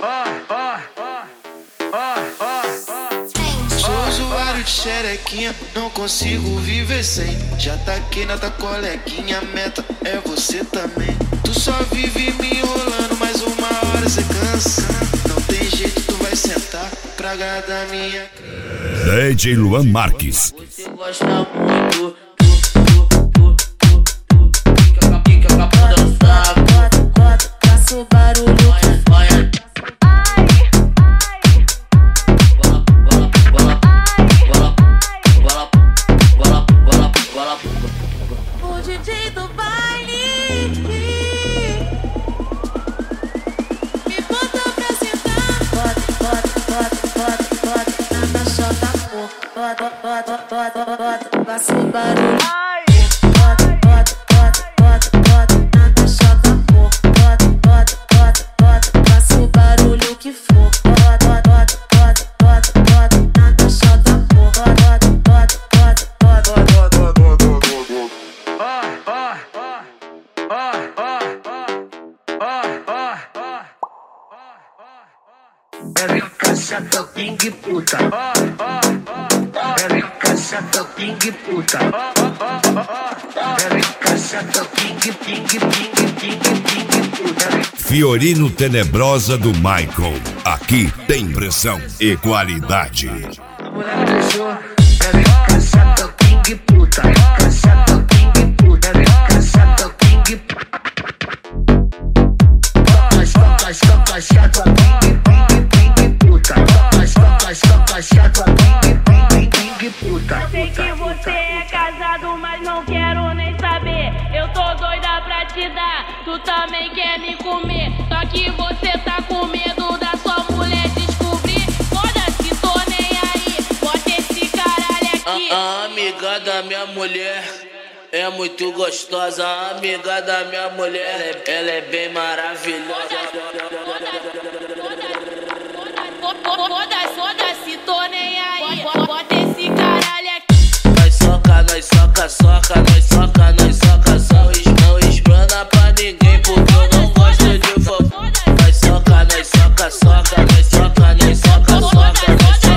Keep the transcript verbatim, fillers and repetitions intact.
Sou usuário de xerequinha, não consigo viver sem. Já taquei na tua coleguinha, a meta é você também. Tu só vive me enrolando, mas uma hora cê cansa. Não tem jeito, tu vai sentar pra agradar minha. D J Luan Marques. Você gosta muito. Faço barulho. O D J do baile me bota pra sentar. Bota, bota, bota, bota, bota na minha chota, pô. Bota, bota, bota, bota, faço barulho. Bota, bota, bota, bota, bota na minha chota, pô. Bota, bota, bota, bota, faço barulho que for. Bota, bota, bota, bota, bota na minha chota, pô. Bota, bota, bota, bota, bota, bota. Bebe cachaça, ping puta. Bebe cachaça, ping puta. Bebe cachaça, ping, ping, ping, ping, ping puta. Fiorino Tenebrosa do Michael. Aqui tem pressão e qualidade. A mulher deixou. Bebe cachaça, ping puta. Cachaça, ping puta. Bebe cachaça, ping puta. Cachaça, cachaça, ping, ping, ping puta. Cachaça, cachaça, ping, ping, ping puta. Eu sei que você é casado, mas não quero nem saber. Eu tô doida pra te dar, tu também quer me comer. Só que você tá com medo da sua mulher descobrir. Foda-se, tô nem aí, bota esse caralho aqui. A, a amiga da minha mulher é muito gostosa. A amiga da minha mulher, ela é bem maravilhosa. Foda-se, foda-se, tô nem aí, bota esse caralho aqui. Nós soca, nós soca, soca, nós soca, nós soca, só não explana pra ninguém, porque eu não gosto de fofoca. Nós soca, nós soca, soca, nós soca, nós soca, soca, nós soca.